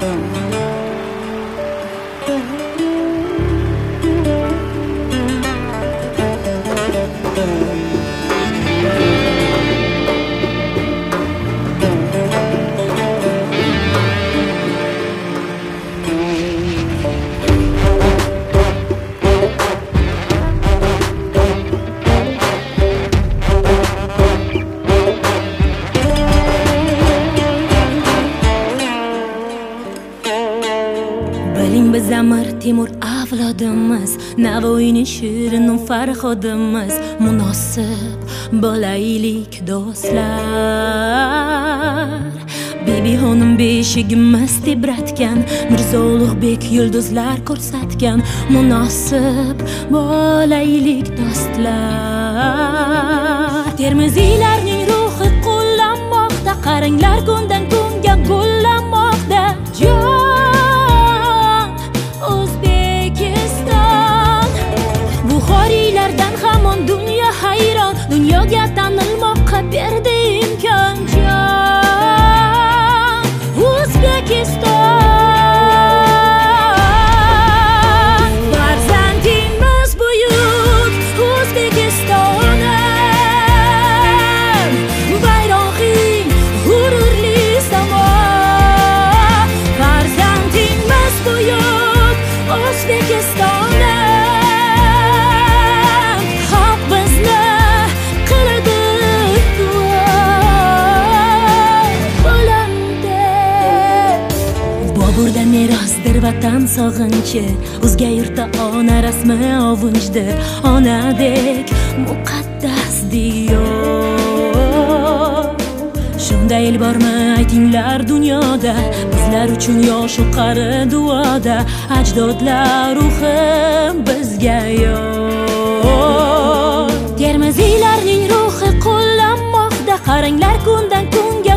Biling biz Amir Temur avlodimiz, Navoiyning shirin farhodimiz. Munosib bo'laylik do'stlar. Bibi xonim beshigimiz tebratgan, Mirzo Ulug'bek yulduzlar ko'rsatgan. Munosib bo'laylik do'stlar. Termiziylarning ruhi qo'llanmoqda, qaranglar kundan kunga gullanmoqda. Buxoriylardan hamon dunyo hayron, dunyoga tanilmoqqa berdi imkon. Jon O'zbekiston, farzandimiz buyuk O'zbekistonim, bayrog'ing g'ururli samo. Farzandimiz buyuk O'zbekistonim, Boburda merosdir vatan sog'inchi, o'zga yurtda ona rasmi ovunchdir. Onadek muqaddas diyor. Shunda el bormi aytinglar dunyoda, bizlar uchun yoshu qari duoda. Ajdodlar ruhi bizga yor. Termiziylarning ruhi qo'llanmoqda, qaranglar kundan kunga